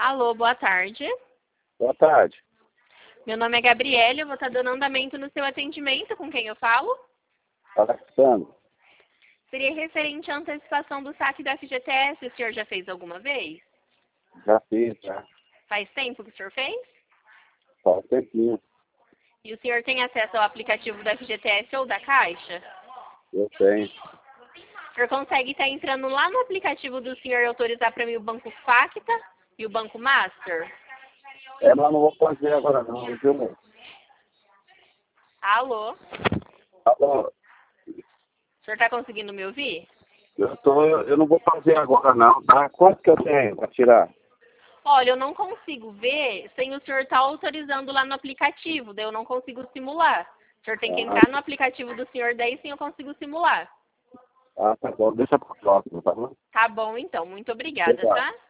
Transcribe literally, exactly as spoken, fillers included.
Alô, boa tarde. Boa tarde. Meu nome é Gabriele, eu vou estar dando andamento no seu atendimento. Com quem eu falo? Alexandre. Seria referente à antecipação do saque do F G T S. O senhor já fez alguma vez? Já fiz, já. Faz tempo que o senhor fez? Faz tempinho. E o senhor tem acesso ao aplicativo do F G T S ou da Caixa? Eu tenho. O senhor consegue estar entrando lá no aplicativo do senhor e autorizar para mim o Banco Facta e o Banco Master? É, mas não vou fazer agora não, viu, moço? Alô? Alô, O senhor está conseguindo me ouvir? eu, tô, eu não vou fazer agora não, tá? Quanto que eu tenho para tirar? Olha, eu não consigo ver sem o senhor estar autorizando lá no aplicativo, daí eu não consigo simular. O senhor tem que Ah, entrar no aplicativo do senhor, daí sim eu consigo simular. ah, tá bom, deixa para próximo, tá bom? Tá bom, então. Muito obrigada, Obrigado. tá?